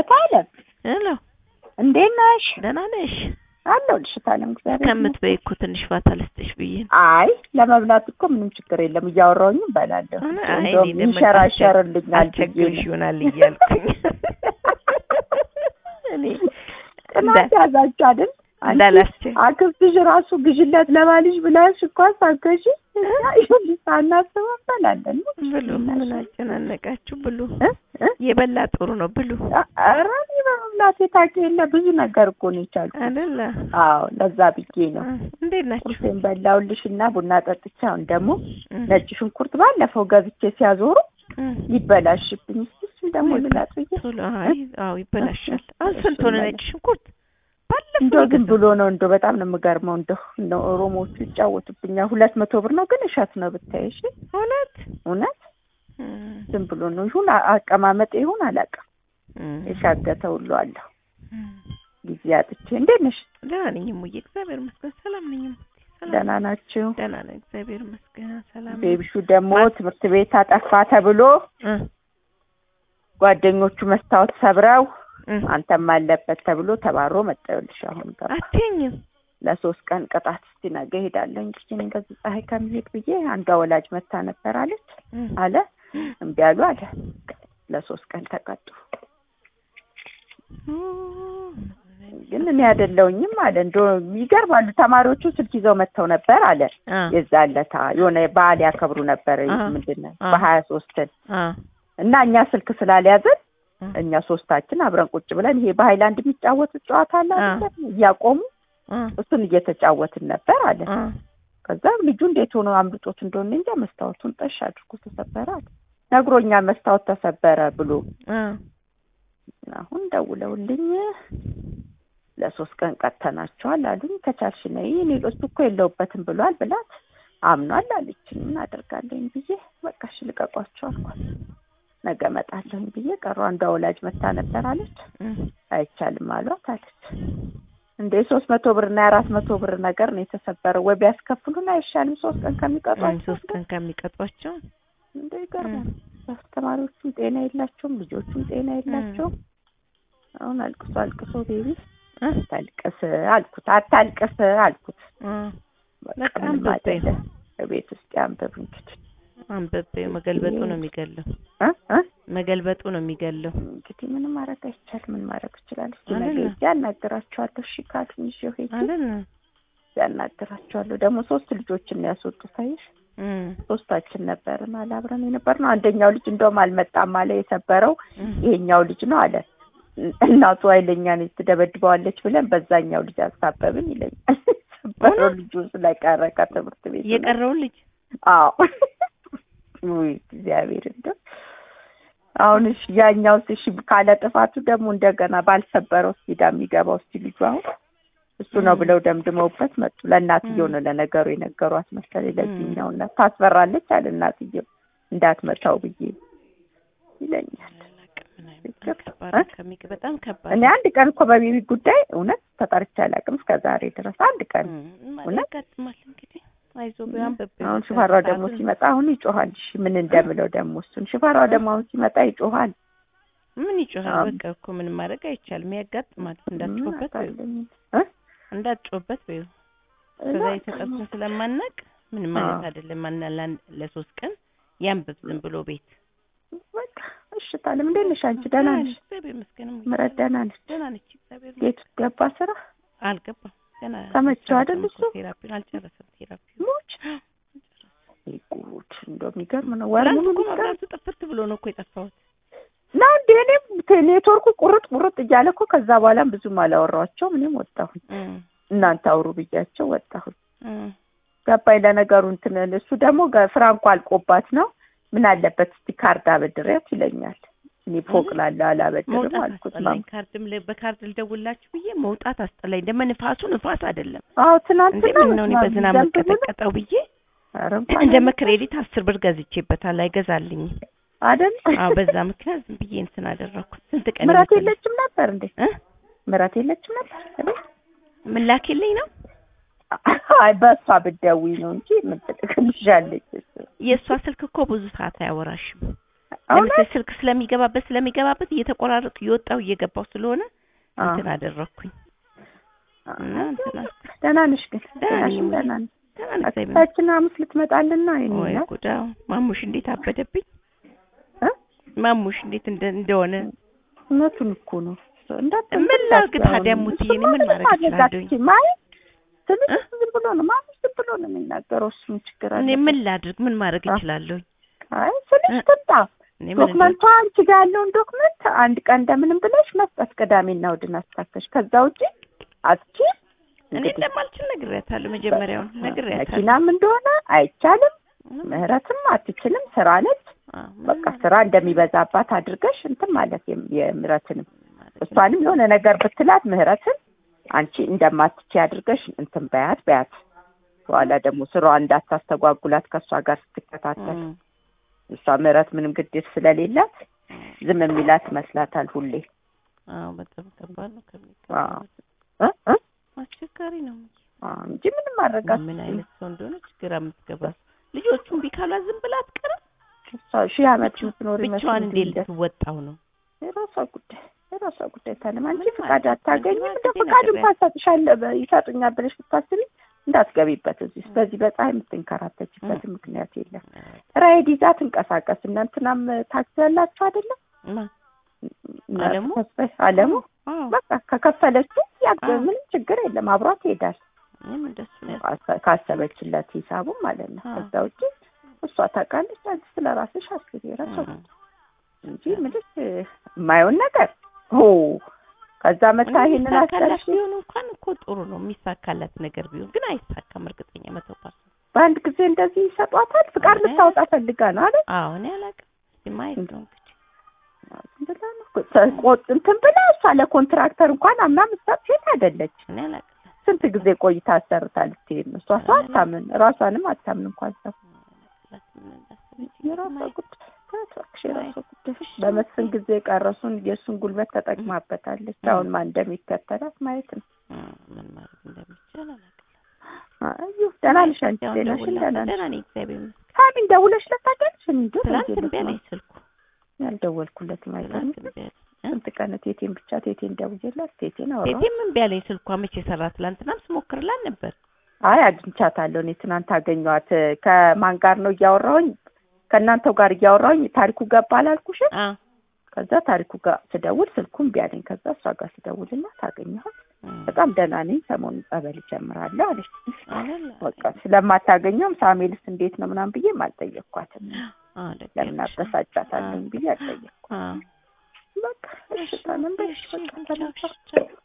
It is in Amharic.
እታለም ሄሎ እንዴት ነሽ? ደህና ነሽ? አለሁልሽ እታለም እግዚአብሔር ከምትበይ እኮ ትንሽ ፋታ ልስጥሽ ብዬ ነው። አይ ለመብላት እኮ ምንም ችግር የለም እያወራሁኝ እበላለሁ። እንደውም ይንሸራሸርልኛል አልቸግርሽ ይሆናል እያልኩኝ እኔ ቅናት ያዛችሁ አይደል? እንዳላስቸ አክስትሽ ራሱ ግዥለት ለባልሽ ብላሽ እኮ ሳገሽ ሳናስበው እንበላለን። ብሉ ምን አጨናነቃችሁ? ብሉ የበላ ጥሩ ነው ብሉ። ኧረ እኔ በመብላቴ ታውቂ የለ ብዙ ነገር እኮ ነው የቻልኩት አይደለ? አዎ ለዛ ብዬ ነው። እንዴት ናችሁ? ቁርሴን በላሁልሽና ቡና ጠጥቼ አሁን ደግሞ ነጭ ሽንኩርት ባለፈው ገብቼ ሲያዞሩ ይበላሽብኝ እስኪ ደግሞ ልላጥ ብዬ ቶሎ አዎ ይበላሻል። አሁን ስንት ሆነ ነጭ ሽንኩርት? እንደው ግን ብሎ ነው እንደው በጣም ነው የምገርመው እንደው ኦሮሞቹ ይጫወቱብኛል። 200 ብር ነው ግን እሸት ነው ብታይ። እሺ እውነት ዝም ብሎ ነው ይሁን አቀማመጥ ይሁን አላውቅም። የሻገተ ሁሉ አለው ጊዜ አጥቼ። እንዴት ነሽ? ደህና ነኝ እሙዬ እግዚአብሔር ይመስገን። ሰላም ነኝ እሙዬ። ደህና ናችሁ? ደህና ነኝ እግዚአብሔር ይመስገን። ሰላም ቤቢሹ ደግሞ ትምህርት ቤት አጠፋ ተብሎ ጓደኞቹ መስታወት ሰብረው አንተም አለበት ተብሎ ተባሮ መጣልሽ። አሁን ገባ አትኝም ለ3 ቀን ቅጣት እስቲ ነገ ሄዳለሁ እንግዲህ እንደዚህ ፀሐይ ከመሄድ ብዬ አንዷ ወላጅ መታ ነበር አለች አለ እምቢ አሉ አለ ለ3 ቀን ተቀጡ። ግን እኔ አይደለሁኝም አለ እንደው ይገርማሉ ተማሪዎቹ ስልክ ይዘው መተው ነበር አለ የዛለታ የሆነ በዓል ያከብሩ ነበር ምንድነው በ23 እና እኛ ስልክ ስላልያዘን እኛ ሶስታችን አብረን ቁጭ ብለን ይሄ በሃይላንድ የሚጫወቱት ጨዋታ አለ አይደል እያቆሙ እሱን እየተጫወትን ነበር አለ። ከዛ ልጁ እንዴት ሆኖ አምልጦት እንደሆነ እንጃ መስታወቱን ጠሽ አድርጎ ተሰበረ አለ። ነግሮኛል መስታወት ተሰበረ ብሎ። አሁን ደውለውልኝ ለ3 ቀን ቀጥተናቸዋል አሉኝ። ከቻልሽ ነይ እኔ እኮ የለውበትም ብሏል ብላት አምኗል አለችኝ። ምን አደርጋለሁ ብዬ በቃ እሺ ልቀቋቸው አልኳት። ነገ መጣለኝ ብዬ ቀሯ አንዷ ወላጅ መታ ነበር አለች። አይቻልም አሏት አለች። እንደ 300 ብር እና 400 ብር ነገር ነው የተሰበረው። ወይ ቢያስከፍሉን አይሻልም? 3 ቀን ከሚቀጧቸው 3 ቀን ከሚቀጧቸው እንደ ይገርማል። አስተማሪዎቹም ጤና የላቸውም፣ ልጆቹም ጤና የላቸውም። አሁን አልቅሶ ቤቢ አታልቅስ አልኩት። በቃ ማለት ቤት ውስጥ ያንበብ እንግዲህ አንበበ መገልበጡ ነው የሚገለው መገልበጡ ነው የሚገለው። እንግዲህ ምንም ማድረግ አይቻልም። ምን ማድረግ ይችላል? ስለዚህ ያናግራቸዋለሁ። እሺ ካልኩኝ ይሄ ያናግራቸዋለሁ። ደግሞ 3 ልጆችን ነው ያስወጡት አይሽ 3ታችን ነበርን አብረን የነበርነው። አንደኛው ልጅ እንደውም አልመጣም አለ የሰበረው ይሄኛው ልጅ ነው አለ። እናቱ ኃይለኛ ነች ትደበድበዋለች ብለን በዛኛው ልጅ አሳበብን ይለኛል። ሰበረው ልጁ ስለቀረ ከትምህርት ቤት የቀረው ልጅ አዎ ወይ እግዚአብሔር እንደው አሁን እሺ ያኛው እሺ ካለ ጥፋቱ ደግሞ እንደገና ባልሰበረው ሲዳ የሚገባው እስቲ ልጁ አሁን እሱ ነው ብለው ደምድመውበት መጡ። ለእናትየው ነው ለነገሩ የነገሯት መሰለኝ። ለዚህኛው እና ታስፈራለች አለ እናትየው እንዳትመታው ብዬ ይለኛል። በጣም ከባድ። እኔ አንድ ቀን እኮ በቤቢ ጉዳይ እውነት ተጠርቼ አላውቅም እስከዛሬ ድረስ አንድ ቀን እውነት ከተማል እንግዲህ አይዞህ ቢያን በበ አሁን ሽፈራው ደግሞ ሲመጣ አሁን ይጮሃል። እሺ ምን እንደምለው ደግሞ እሱን ሽፈራው ደግሞ አሁን ሲመጣ ይጮሃል። ምን ይጮሃል? በቃ እኮ ምን ማድረግ አይቻልም። ያጋጥማል። እንዳትጮህበት በይው ከዛ የተቀበለ ስለማናቅ ምን ማለት አይደለም። ማንናን ለ3 ቀን ያንብብ ዝም ብሎ ቤት በቃ እሺ ታለም እንዴት ነሽ አንቺ? ደህና ነሽ? እግዚአብሔር ይመስገን። ምረት ደህና ነሽ? ደህና ነች እግዚአብሔር ቤት ገባ ስራ አልገባም ገና ተመቸው አይደል? እሱ ቴራፒውን አልጨረሰም። ቴራፒው ሞች ይቁት እንደሚገርም ነው። ወርሙሉ መብራቱ ጥፍት ብሎ ነው እኮ የጠፋሁት ነው እንዴ? እኔ ኔትወርኩ ቁርጥ እያለ እኮ ከዛ በኋላም ብዙም አላወራቸውም። እኔም ወጣሁኝ እናንተ አውሩ ብያቸው ወጣሁኝ። ገባኝ ለነገሩ እንትን እሱ ደግሞ ፍራንኮ አልቆባት ነው። ምን አለበት እስቲ ካርድ አበድሪያት ይለኛል። እኔ ፎቅ ላለ አላበድርም አልኩት። ካርድም በካርድ ልደውላችሁ ብዬ መውጣት አስጠላኝ። ንፋስ አይደለም። አዎ ትናንትና ነው እኔ በዝናብ መቀጠቀጠው ብዬ እንደ ክሬዲት 10 ብር ገዝቼበታል። አይገዛልኝም አይደል? አዎ በዛ ምክንያት ዝም ብዬ እንትን አደረኩት። ስንት ቀን ምራት የለችም ነበር እንዴ? ምራት የለችም ነበር? ምን ላኪልኝ ነው? አይ በሷ ብትደውይ ነው እንጂ ምን ትልክልሻለች? የሷ ስልክ እኮ ብዙ ሰዓት አያወራሽም ለምሳሌ ስልክ ስለሚገባበት እየተቆራረጡ እየወጣው እየገባው ስለሆነ እንትን አደረኩኝ እና እንትና ደህና ነሽ ግን ደህና ነሽ ታችን ሐሙስ ልትመጣልና ወይ ጉዳ ማሙሽ እንዴት አበደብኝ ማሙሽ እንዴት እንደሆነ እውነቱን እኮ ነው ምን ላድርግ ታዲያ ሙትዬ ምን ማድረግ ይችላል ማይ ስለዚህ ዝም ብሎ ነው ማሙሽ ዝም ብሎ ነው የሚናገረው እሱን ችግር አለ እኔ ምን ላድርግ ምን ማድረግ ይችላል አይ ስለዚህ ተጣ ዶክመንቱ አንቺ ጋር ያለውን ዶክመንት አንድ ቀን እንደምንም ብለሽ መስጠት ቅዳሜና እሑድን አስተካክለሽ ከዛ ውጪ አጥቂ እኔ እንደማልችል ነግሬያታለሁ መጀመሪያውን ነግሬያታለሁ መኪናም እንደሆነ አይቻልም ምህረትም አትችልም ስራ ነች በቃ ስራ እንደሚበዛባት አድርገሽ እንትን ማለት የምህረትንም እሷንም የሆነ ነገር ብትላት ምህረትን አንቺ እንደማትችይ አድርገሽ እንትን በያት በኋላ ደግሞ ስራዋ እንዳታስተጓጉላት ከሷ ጋር ስትከታተል እሷ ምህረት ምንም ግዴታ ስለሌላት ዝም የሚላት መስላታል ሁሌ በጣም ከባድ ነው አስቸጋሪ ነው እንጂ ምንም ማረጋት ምን አይነት ሰው እንደሆነ ችግር አምትገባ ልጆቹን ቢካሏ ዝም ብላ አትቀርም ሺህ አመት ምትኖር ይመስል ብቻዋን እንዴት ልትወጣው ነው የራሷ ጉዳይ ታለም አንቺ ፍቃድ አታገኝም ፍቃድም ታሰጥሻለህ ይሰጡኛል ብለሽ ብታስቢ እንዳትገቢበት እዚህ በዚህ በፀሐይ የምትንከራተችበት ምክንያት የለም ራይድ ይዛ ትንቀሳቀስ እናንተናም ታክሲ ያላችሁ አይደለም አለሙ በቃ ከከፈለችው ምንም ችግር የለም አብሯት ይሄዳል ካሰበችለት ሂሳቡ ማለት ነው ከዛ ውጪ እሷ ታውቃለች አንቺ ስለራስሽ አስቢ ራስሽ እንጂ ምንድን የማይሆን ነገር ከዛ መታ ይሄንን አስተካክለሽ ቢሆን እንኳን እኮ ጥሩ ነው የሚሳካላት ነገር ቢሆን ግን አይሳካም እርግጠኛ 100% በአንድ ጊዜ እንደዚህ ይሰጧታል ፍቃድ ልታወጣ ፈልጋ ነው አይደል አዎ እኔ አላውቅም ሲማይ ነው እንትን ብላ እሷ ለኮንትራክተር እንኳን አምና መስጠት ሴት አይደለች እኔ አላውቅም ስንት ጊዜ ቆይታ አሰርታለች ትሄድ ነው እሷ አታምን ራሷንም አታምን እንኳን ሰው የራሷ ጉዳይ በመስፍን ጊዜ ቀረሱን የሱን ጉልበት ተጠቅማበታለች አሁን ማን እንደሚከተላት ማየት ነው ምን ማለት እንደሚቻል አዩ ደህና ነሽ አንቺ ደህና ነኝ እግዚአብሔር ይመስገን ታዲያ ደውለሽ ለታገኝሽ እንዴ ትናንት ቢያለኝ ስልኩ ያልደወልኩለት ማለት ነው ስንት ቀን ቴቴን ብቻ ቴቴን ደውዬላት ቴቴን አወራሁ ቴቴን ምን ቢያለኝ ስልኳ መቼ ሰራ ትናንትናም ስሞክርላት ነበር አይ አግኝቻታለሁ እኔ ትናንት አገኘኋት ከማን ጋር ነው እያወራሁኝ ከእናንተው ጋር እያወራሁኝ ታሪኩ ገባ አላልኩሽ ከዛ ታሪኩ ጋር ስደውል ስልኩን ቢያለኝ ከዛ እሷ ጋር ስደውልና ታገኘኋት በጣም ደህና ነኝ ሰሞኑን ጸበል ጀምራለሁ አለች በቃ ስለማታገኘውም ሳሜልስ እንዴት ነው ምናምን ብዬ አልጠየቅኳትም ለምን አበሳጫታለሁ ብዬ አልጠየቅኳትም በቃ እሺ ታንም በቃ